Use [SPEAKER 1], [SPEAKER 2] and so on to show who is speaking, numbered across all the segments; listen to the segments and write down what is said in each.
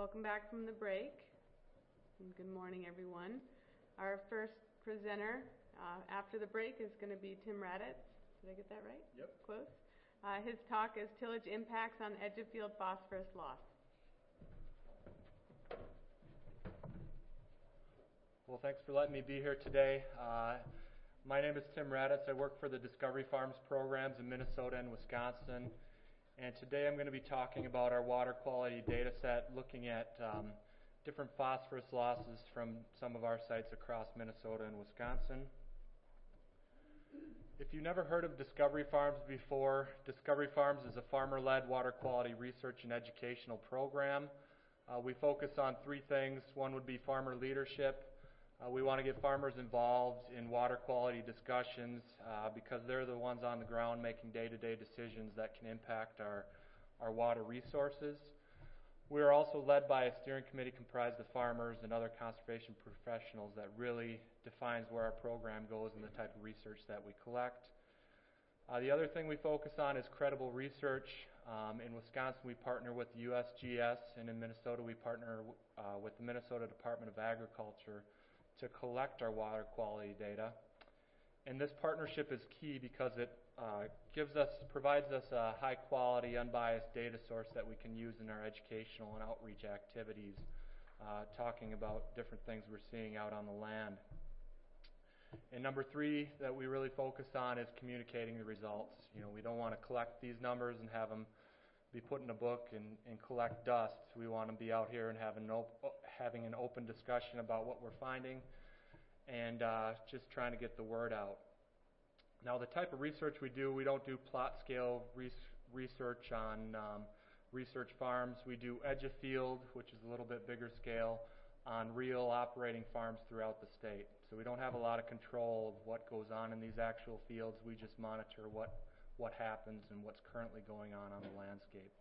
[SPEAKER 1] Welcome back from the break, and good morning, everyone. Our first presenter after the break is going to be Tim Raddatz. Did I get that right?
[SPEAKER 2] Yep.
[SPEAKER 1] Close. His talk is Tillage Impacts on Edge-of-Field Phosphorus Loss.
[SPEAKER 2] Well, thanks for letting me be here today. My name is Tim Raddatz. I work for the Discovery Farms programs in Minnesota and Wisconsin. And today I'm going to be talking about our water quality data set, looking at different phosphorus losses from some of our sites across Minnesota and Wisconsin. If you've never heard of Discovery Farms before, Discovery Farms is a farmer-led water quality research and educational program. We focus on three things. One would be farmer leadership. We want to get farmers involved in water quality discussions because they're the ones on the ground making day-to-day decisions that can impact our water resources. We are also led by a steering committee comprised of farmers and other conservation professionals that really defines where our program goes and the type of research that we collect. The other thing we focus on is credible research. In Wisconsin, we partner with the USGS, and in Minnesota, we partner with the Minnesota Department of Agriculture to collect our water quality data. And this partnership is key because it provides us a high-quality, unbiased data source that we can use in our educational and outreach activities, talking about different things we're seeing out on the land. And number three that we really focus on is communicating the results. We don't want to collect these numbers and have them be put in a book and collect dust. We want to be out here and having an open discussion about what we're finding and just trying to get the word out. Now, the type of research we don't do plot scale research on research farms. We do edge of field, which is a little bit bigger scale, on real operating farms throughout the state. So we don't have a lot of control of what goes on in these actual fields. We just monitor what happens and what's currently going on the landscape.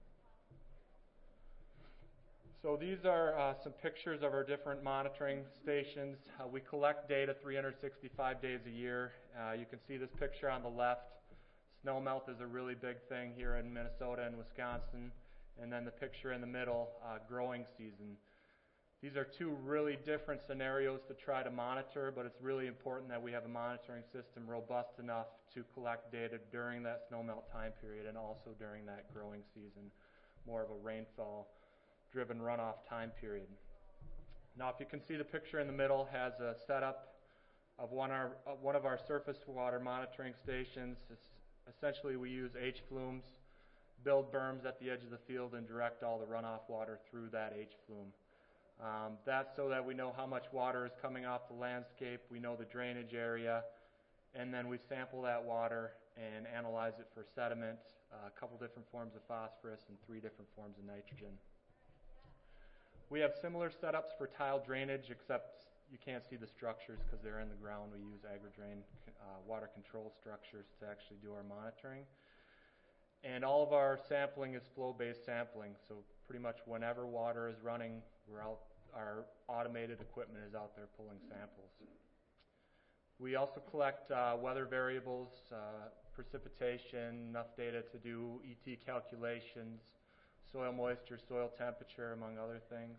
[SPEAKER 2] So these are some pictures of our different monitoring stations. We collect data 365 days a year. You can see this picture on the left. Snowmelt is a really big thing here in Minnesota and Wisconsin. And then the picture in the middle, growing season. These are two really different scenarios to try to monitor, but it's really important that we have a monitoring system robust enough to collect data during that snowmelt time period and also during that growing season, more of a rainfall-driven runoff time period. Now, if you can see, the picture in the middle has a setup of one of our surface water monitoring stations. Essentially, we use H-flumes, build berms at the edge of the field, and direct all the runoff water through that H-flume. That's so that we know how much water is coming off the landscape, we know the drainage area, and then we sample that water and analyze it for sediment, a couple different forms of phosphorus, and 3 different forms of nitrogen. We have similar setups for tile drainage, except you can't see the structures because they're in the ground. We use AgriDrain water control structures to actually do our monitoring. And all of our sampling is flow-based sampling, so pretty much whenever water is running, our automated equipment is out there pulling samples. We also collect weather variables, precipitation, enough data to do ET calculations, soil moisture, soil temperature, among other things.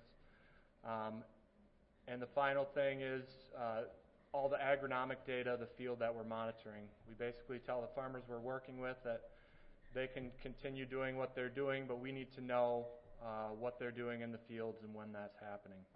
[SPEAKER 2] And the final thing is all the agronomic data of the field that we're monitoring. We basically tell the farmers we're working with that they can continue doing what they're doing, but we need to know what they're doing in the fields and when that's happening.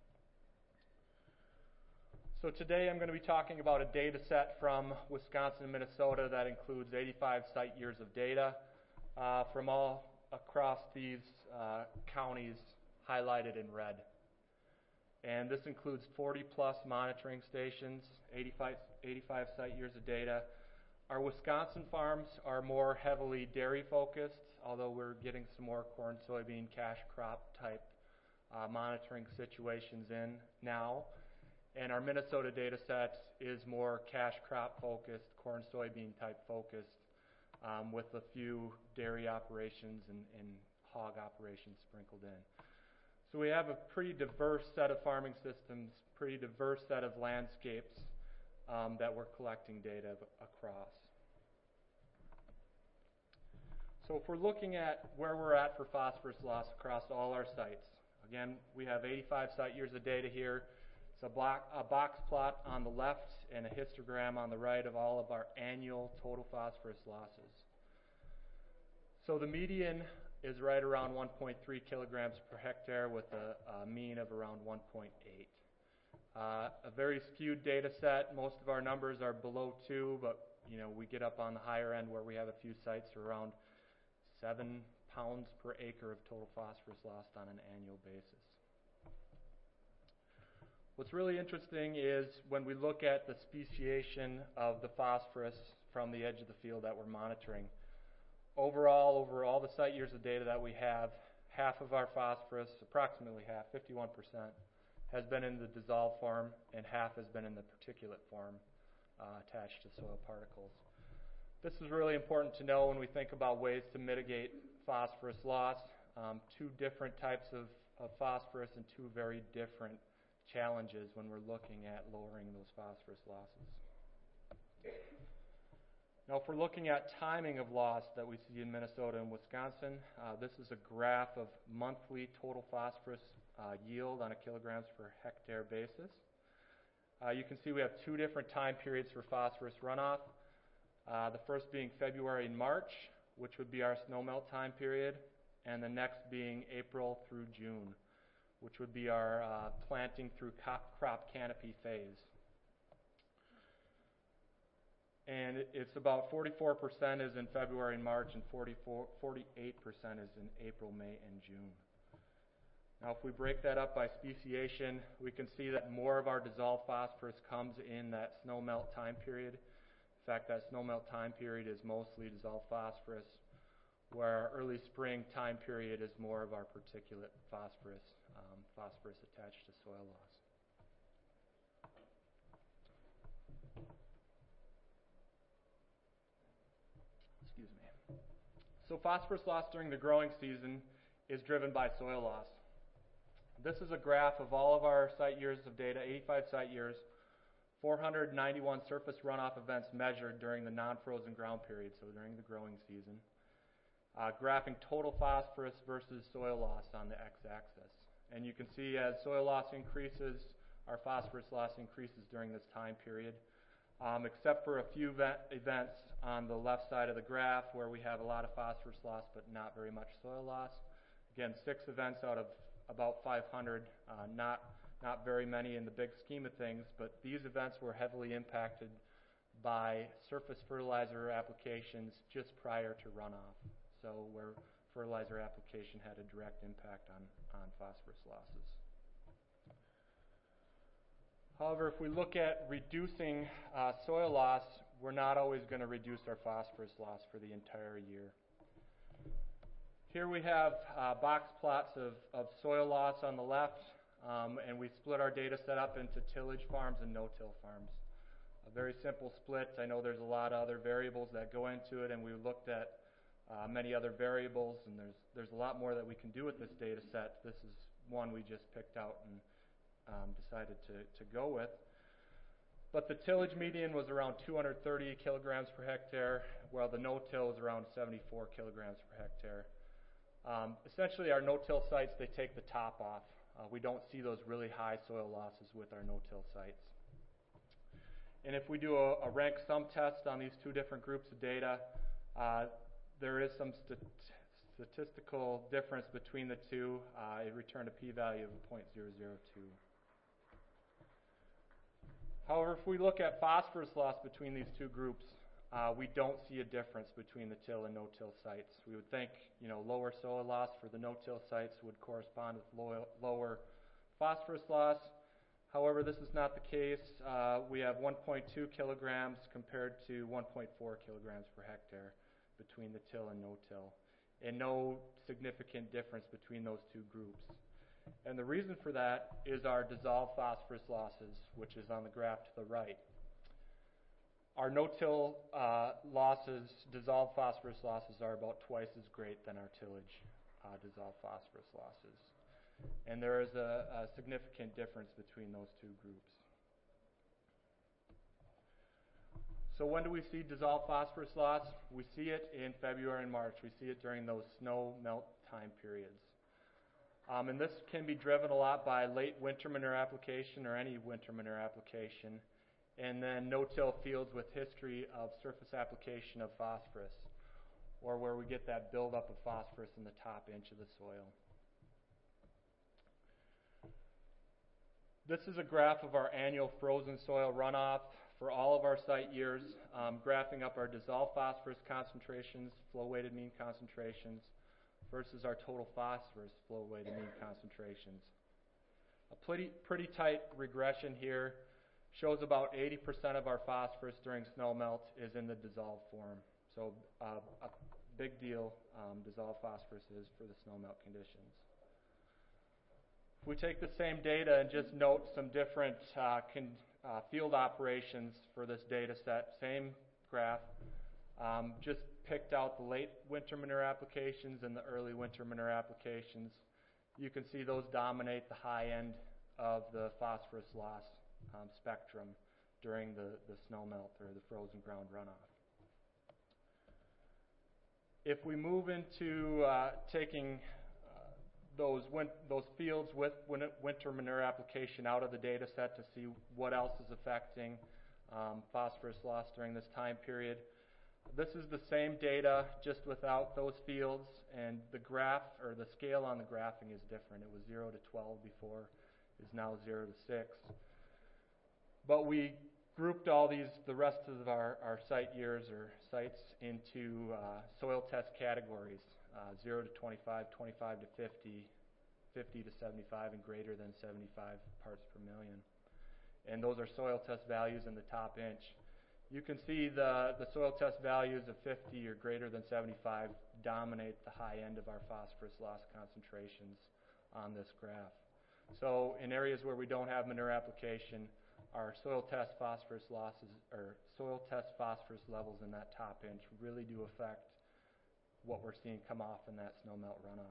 [SPEAKER 2] So today I'm going to be talking about a data set from Wisconsin and Minnesota that includes 85 site years of data from all across these counties highlighted in red. And this includes 40-plus monitoring stations, 85 site years of data. Our Wisconsin farms are more heavily dairy-focused, although we're getting some more corn, soybean, cash crop type monitoring situations in now. And our Minnesota data set is more cash crop-focused, corn, soybean type focused, with a few dairy operations and hog operations sprinkled in. So we have a pretty diverse set of farming systems, pretty diverse set of landscapes that we're collecting data across. So if we're looking at where we're at for phosphorus loss across all our sites, Again, we have 85 site years of data here. It's a box plot on the left and a histogram on the right of all of our annual total phosphorus losses. So the median is right around 1.3 kilograms per hectare with a mean of around 1.8. A very skewed data set. Most of our numbers are below 2, but we get up on the higher end where we have a few sites around 7 pounds per acre of total phosphorus lost on an annual basis. What's really interesting is when we look at the speciation of the phosphorus from the edge of the field that we're monitoring. Overall, over all the site years of data that we have, half of our phosphorus, approximately half, 51%, has been in the dissolved form and half has been in the particulate form attached to soil particles. This is really important to know when we think about ways to mitigate phosphorus loss. Two different types of phosphorus and two very different challenges when we're looking at lowering those phosphorus losses. Now, if we're looking at timing of loss that we see in Minnesota and Wisconsin, this is a graph of monthly total phosphorus yield on a kilograms per hectare basis. You can see we have two different time periods for phosphorus runoff. The first being February and March, which would be our snowmelt time period, and the next being April through June, which would be our planting through crop canopy phase. And it's about 44% is in February and March, and 48% is in April, May, and June. Now, if we break that up by speciation, we can see that more of our dissolved phosphorus comes in that snowmelt time period. In fact, that snowmelt time period is mostly dissolved phosphorus, where our early spring time period is more of our particulate phosphorus, phosphorus attached to soil loss. Excuse me. So phosphorus loss during the growing season is driven by soil loss. This is a graph of all of our site years of data, 85 site years, 491 surface runoff events measured during the non-frozen ground period, so during the growing season. Graphing total phosphorus versus soil loss on the x-axis. And you can see as soil loss increases, our phosphorus loss increases during this time period, except for a few events on the left side of the graph where we have a lot of phosphorus loss but not very much soil loss. Again, 6 events out of about 500, not very many in the big scheme of things, but these events were heavily impacted by surface fertilizer applications just prior to runoff. So where fertilizer application had a direct impact on phosphorus losses. However, if we look at reducing soil loss, we're not always going to reduce our phosphorus loss for the entire year. Here we have box plots of soil loss on the left, and we split our data set up into tillage farms and no-till farms. A very simple split. I know there's a lot of other variables that go into it, and we looked at many other variables, and there's a lot more that we can do with this data set. This is one we just picked out and decided to go with. But the tillage median was around 230 kilograms per hectare, while the no-till was around 74 kilograms per hectare. Essentially, our no-till sites, they take the top off. We don't see those really high soil losses with our no-till sites. And if we do a rank sum test on these two different groups of data, there is some statistical difference between the two. It returned a p-value of 0.002. However, if we look at phosphorus loss between these two groups, we don't see a difference between the till and no-till sites. We would think, lower soil loss for the no-till sites would correspond with lower phosphorus loss. However, this is not the case. We have 1.2 kilograms compared to 1.4 kilograms per hectare between the till and no-till, and no significant difference between those two groups. And the reason for that is our dissolved phosphorus losses, which is on the graph to the right. Our no-till losses, dissolved phosphorus losses, are about twice as great than our tillage dissolved phosphorus losses. And there is a significant difference between those two groups. So when do we see dissolved phosphorus loss? We see it in February and March. We see it during those snow melt time periods. And this can be driven a lot by late winter manure application or any winter manure application. And then no-till fields with history of surface application of phosphorus, or where we get that buildup of phosphorus in the top inch of the soil. This is a graph of our annual frozen soil runoff for all of our site years, graphing up our dissolved phosphorus concentrations, flow-weighted mean concentrations, versus our total phosphorus flow-weighted mean concentrations. A pretty tight regression here shows about 80% of our phosphorus during snowmelt is in the dissolved form. So a big deal dissolved phosphorus is for the snowmelt conditions. If we take the same data and just note some different field operations for this data set, same graph, just picked out the late winter manure applications and the early winter manure applications. You can see those dominate the high end of the phosphorus loss spectrum during the snowmelt or the frozen ground runoff. If we move into taking those fields with winter manure application out of the data set to see what else is affecting phosphorus loss during this time period, this is the same data just without those fields, and the graph or the scale on the graphing is different. It was 0 to 12 before, is now 0 to 6. But we grouped all the rest of our site years or sites into soil test categories, 0 to 25, 25 to 50, 50 to 75, and greater than 75 parts per million. And those are soil test values in the top inch. You can see the soil test values of 50 or greater than 75 dominate the high end of our phosphorus loss concentrations on this graph. So in areas where we don't have manure application, our soil test phosphorus losses or soil test phosphorus levels in that top inch really do affect what we're seeing come off in that snowmelt runoff.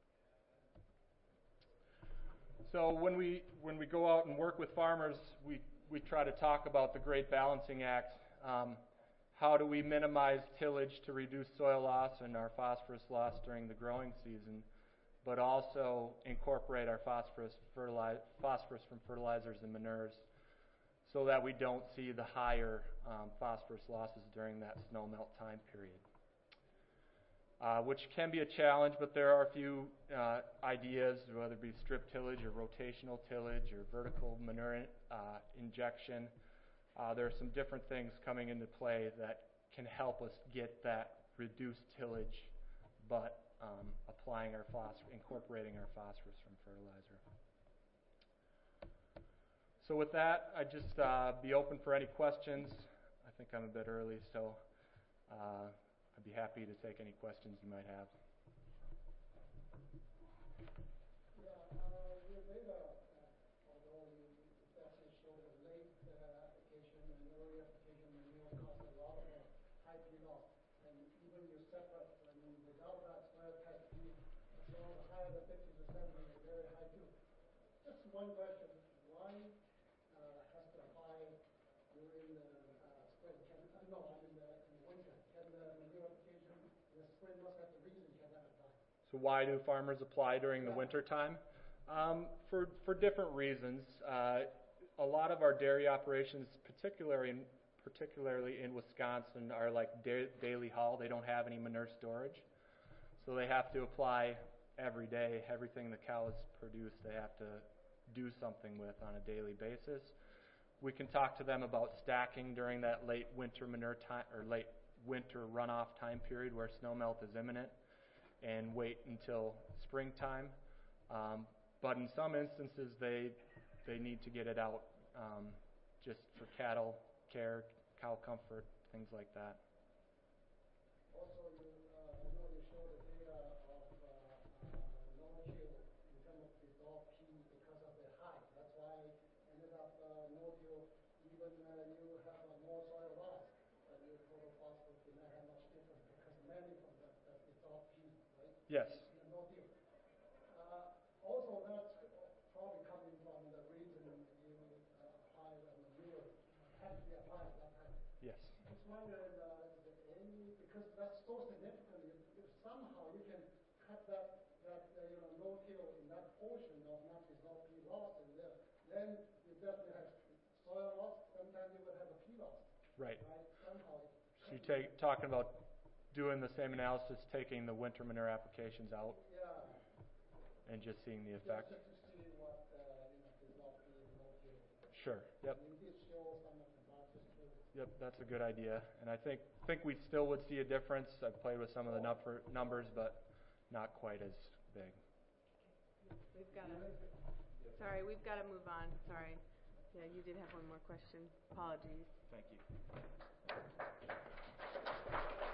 [SPEAKER 2] So when we go out and work with farmers, we try to talk about the Great Balancing Act. How do we minimize tillage to reduce soil loss and our phosphorus loss during the growing season, but also incorporate our phosphorus from fertilizers and manures so that we don't see the higher phosphorus losses during that snowmelt time period. Which can be a challenge, but there are a few ideas, whether it be strip tillage or rotational tillage or vertical manure injection. There are some different things coming into play that can help us get that reduced tillage, but incorporating our phosphorus from fertilizer. So with that, I'd just be open for any questions. I think I'm a bit early, so I'd be happy to take any questions you might have.
[SPEAKER 3] Your data, although you actually show the late application and early application manure cause a lot of high P loss, and even you separate, without that soil test P, as long as higher than 50 to 70 is very high too. Just one question: why has to apply during the spring? In the winter? Can the manure application in the spring must have the reason can that apply?
[SPEAKER 2] So why do farmers apply during the winter time? For different reasons. A lot of our dairy operations, particularly in Wisconsin, are like daily haul. They don't have any manure storage, so they have to apply every day. Everything the cows produce, they have to do something with on a daily basis. We can talk to them about stacking during that late winter manure time or late winter runoff time period where snowmelt is imminent, and wait until springtime. But in some instances, they need to get it out just for cattle care, cow comfort, things like that.
[SPEAKER 3] Also, you show the data of no-till in terms of dissolved P because of the height. That's why ended up no-till, even you have more soil loss, but your total phosphorus did not have much difference because mainly from the dissolved P, right?
[SPEAKER 2] Yes.
[SPEAKER 3] The no-till. Also, that's probably coming from the reason you apply the manure, had to be applied at that time.
[SPEAKER 2] Yes.
[SPEAKER 3] Just wondering, is there any, because that's so significant, if somehow you can cut that no-till in that then you definitely have soil loss, sometimes you will have a pea loss,
[SPEAKER 2] Right.
[SPEAKER 3] right? Somehow.
[SPEAKER 2] So you talking about doing the same analysis, taking the winter manure applications out
[SPEAKER 3] Yeah.
[SPEAKER 2] and just seeing the effect?
[SPEAKER 3] Just to see what, result we will give.
[SPEAKER 2] Sure. Yep.
[SPEAKER 3] And you did show some of the boxes too.
[SPEAKER 2] Yep, that's a good idea. And I think we still would see a difference. I've played with some of the numbers, but not quite as big.
[SPEAKER 1] We've got to move on. Sorry. Yeah, you did have one more question. Apologies.
[SPEAKER 2] Thank you.